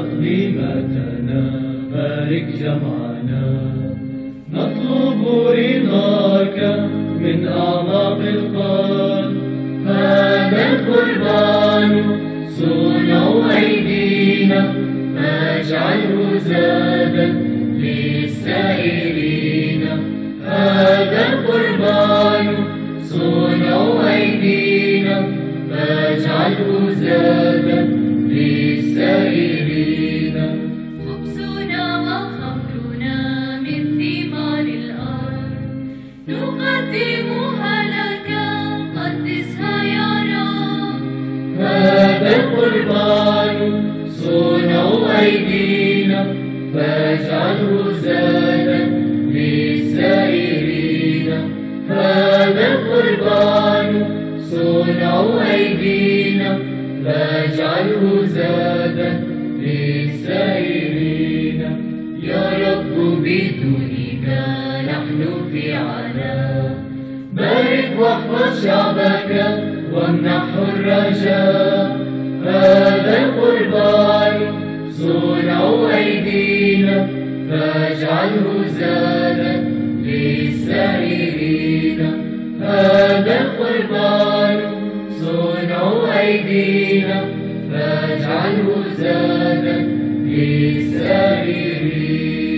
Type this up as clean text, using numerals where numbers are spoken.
تقديمتنا بارك جمعنا، نطلب رضاك من أعماق القلب. هذا القربان صنع أيدينا، فاجعله زادا للسائرين. هذا القربان صنع أيدينا، فاجعله زادا للسائرين. خبزنا وخمرنا من ثمار الأرض، نقدمها لك قدسها يا رب. هذا القربان صنع أيدينا، فاجعله زادا للسائرين. هذا القربان صنع أيدينا، فاجعله زادا للسائرين. يا رب بدونك نحن في عنا، بارك واحفظ شعبك وامنحه الرجاء. هذا القربان صنع أيدينا، فاجعله زادا للسائرين. هذا القربان صنع أيدينا، فاجعله زادا للسائرين.